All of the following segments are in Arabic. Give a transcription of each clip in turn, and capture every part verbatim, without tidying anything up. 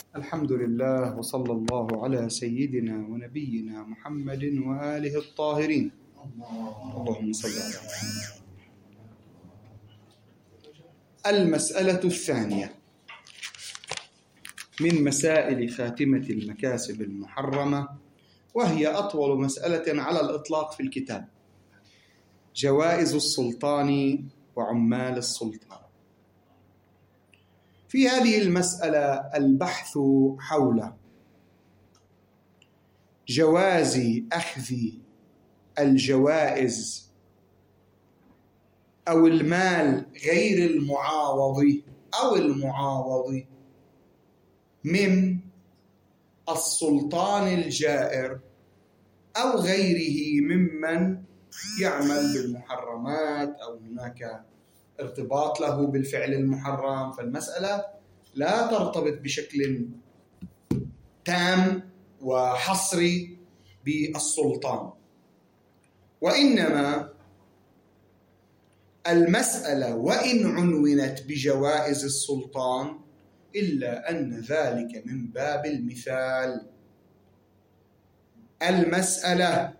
الحمد لله وصلى الله على سيدنا ونبينا محمد وآله الطاهرين. اللهم صل على محمد. المسألة الثانية من مسائل خاتمة المكاسب المحرمة، وهي أطول مسألة على الإطلاق في الكتاب: جوائز السلطان وعمال السلطان. في هذه المسألة البحث حول جواز أخذ الجوائز أو المال غير المعاوض أو المعاوض من السلطان الجائر أو غيره ممن يعمل بالمحرمات أو هناك ارتباط له بالفعل المحرم. فالمسألة لا ترتبط بشكل تام وحصري بالسلطان، وإنما المسألة وإن عنونت بجوائز السلطان إلا أن ذلك من باب المثال. المسألة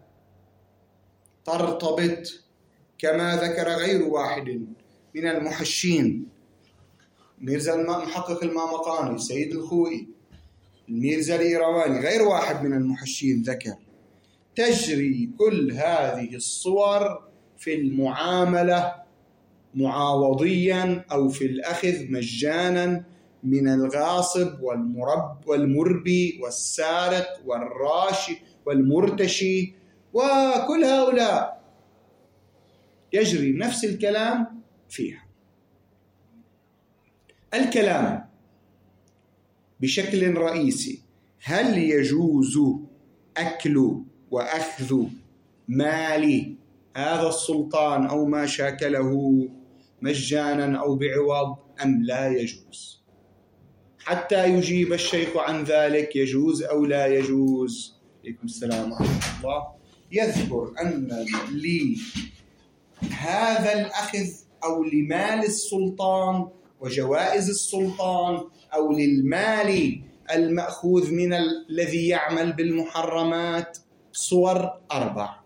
ترتبط كما ذكر غير واحد من المحشين: ميرزا المحقق المامقاني، سيد الخوئي، الميرزا الإيرواني، غير واحد من المحشين ذكر تجري كل هذه الصور في المعاملة معاوضيا أو في الأخذ مجانا من الغاصب والمرب والمربي والسارق والراشي والمرتشي، وكل هؤلاء يجري نفس الكلام فيها. الكلام بشكل رئيسي: هل يجوز أكل وأخذ مال هذا السلطان أو ما شاكله مجانا أو بعوض أم لا يجوز؟ حتى يجيب الشيخ عن ذلك يجوز أو لا يجوز. عليكم السلام ورحمة الله. يذكر أن لهذا الأخذ أو لمال السلطان وجوائز السلطان أو للمال المأخوذ من الذي يعمل بالمحرمات صور أربع.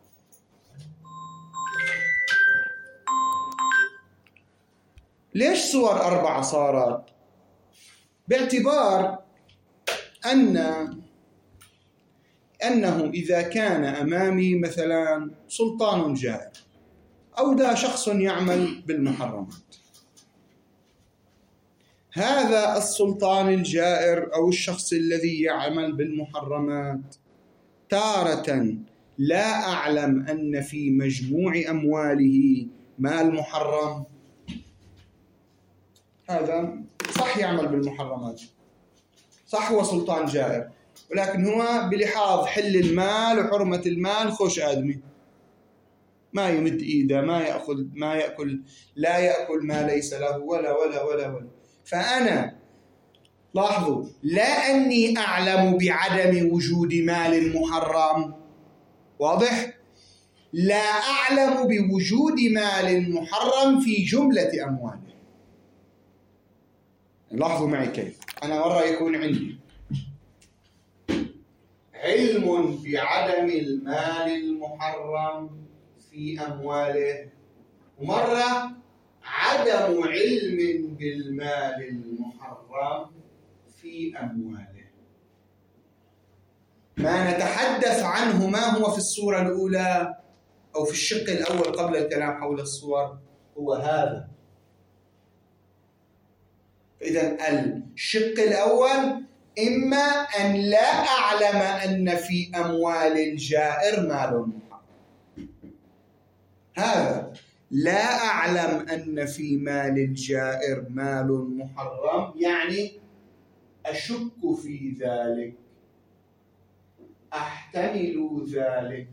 ليش صور أربعة صارت؟ باعتبار أن أنه إذا كان أمامي مثلا سلطان جائر أو ده شخص يعمل بالمحرمات، هذا السلطان الجائر أو الشخص الذي يعمل بالمحرمات تارة لا أعلم أن في مجموع أمواله مال محرم. هذا صح يعمل بالمحرمات، صح هو سلطان جائر، ولكن هو بلحاظ حل المال وحرمة المال خوش آدمي، ما يمد إيده، ما يأخذ ما يأكل لا يأكل ما ليس له ولا ولا ولا ولا. فأنا لاحظوا، لا أني أعلم بعدم وجود مال محرم، واضح؟ لا أعلم بوجود مال محرم في جملة أمواله. لاحظوا معي كيف أنا مرة يكون عندي علم بعدم المال المحرم في أمواله، ومرة عدم علم بالمال المحرم في أمواله. ما نتحدث عنه ما هو في الصورة الأولى أو في الشق الأول قبل الكلام حول الصور هو هذا. إذن الشق الأول إما أن لا أعلم أن في أموال الجائر مال محرم، هذا لا أعلم أن في مال الجائر مال محرم، يعني أشك في ذلك، أحتمل ذلك.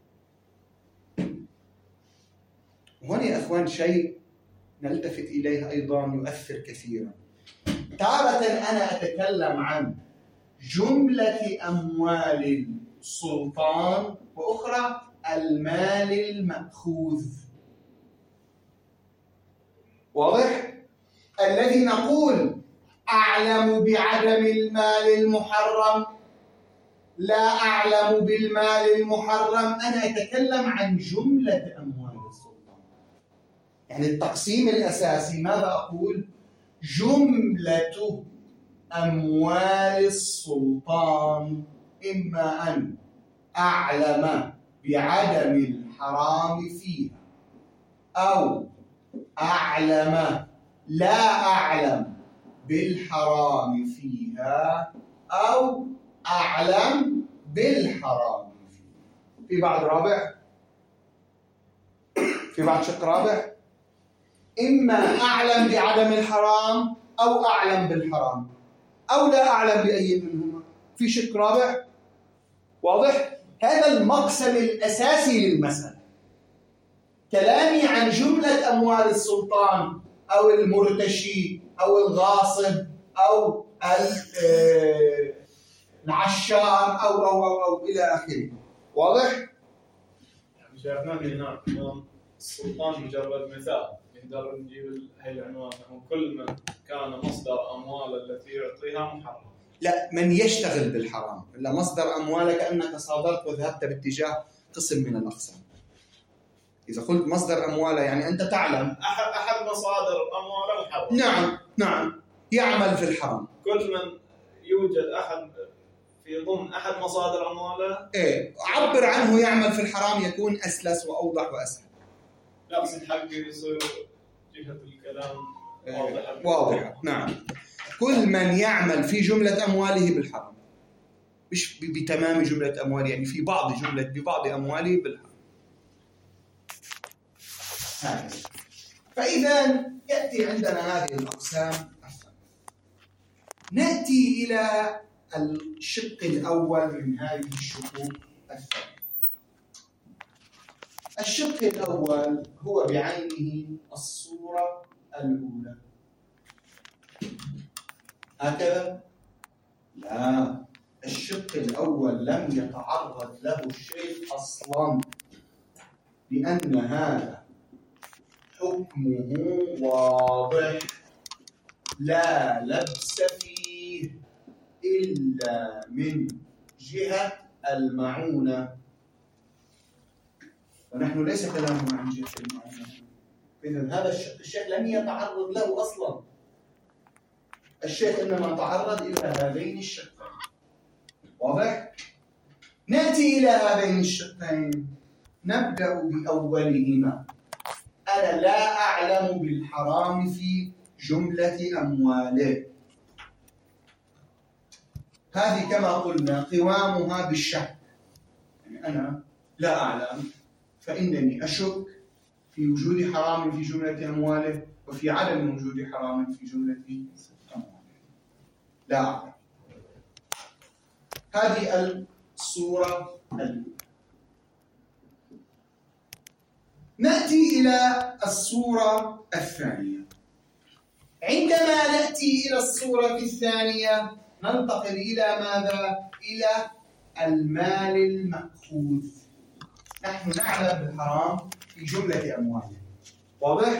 وهنا يا أخوان شيء نلتفت إليه أيضا يؤثر كثيرا. تارة أنا أتكلم عن جملة أموال السلطان، وأخرى المال المأخوذ. واضح؟ الذي نقول أعلم بعدم المال المحرم؟ لا أعلم بالمال المحرم. أنا أتكلم عن جملة أموال السلطان. يعني التقسيم الأساسي ماذا أقول؟ جملة أموال السلطان إما أن أعلم بعدم الحرام فيها، أو أعلم لا أعلم بالحرام فيها، أو أعلم بالحرام فيها. في بعد رابع؟ في بعد شق رابع؟ إما أعلم بعدم الحرام أو أعلم بالحرام، أو لا أعلم بأي منهما. في شق رابع؟ واضح؟ هذا المقسم الأساسي للمسألة. كلامي عن جملة أموال السلطان أو المرتشي أو الغاصب أو العشار أو أو أو, أو إلى آخره. واضح؟ يعني شايفنا هنا السلطان مجرد مثال، نقدر نجيب هاي العنوان كل من كان مصدر أموال التي يعطيها محرم. لا، من يشتغل بالحرام. إلا مصدر أموالك أنك صادرت وذهبت باتجاه قسم من الأقسام. إذا قلت مصدر أمواله يعني أنت تعلم أحد أحد مصادر أمواله محرم. نعم نعم يعمل في الحرام. كل من يوجد أحد في ضمن أحد مصادر أمواله إيه عبر عنه يعمل في الحرام يكون أسلس وأوضح وأسهل. لا بس الحق يصير جهة الكلام واضحة. إيه واضحة. نعم. كل من يعمل في جملة أمواله بالحرام، مش بتمام جملة أمواله، يعني في بعض جملة ببعض أمواله بالحرام. هذا. فإذا يأتي عندنا هذه الأقسام. نأتي إلى الشق الأول من هذه الشقوق الثانية. الشق الأول هو بعينه الصورة الأولى. هكذا؟ لا، الشق الأول لم يتعرض له الشيخ أصلاً، لأن هذا حكمه واضح لا لبس فيه إلا من جهة المعونة، ونحن ليس كلامنا عن جهة المعونة. إذن هذا الشق الشيخ لم يتعرض له أصلاً. الشيخ إنما تعرض إلى هذين الشقين. واضح؟ نأتي إلى هذين الشقين، نبدأ بأولهما. أنا لا أعلم بالحرام في جملة أمواله. هذه كما قلنا قوامها بالشك. يعني أنا لا أعلم، فإنني أشك في وجود حرام في جملة أمواله وفي عدم وجود حرام في جملة أمواله. لا أعلم. هذه الصورة الأولى. نأتي إلى الصورة الثانية. عندما نأتي إلى الصورة الثانية ننتقل إلى ماذا؟ إلى المال المأخوذ. نحن نعلم بالحرام في جملة أمواله. واضح؟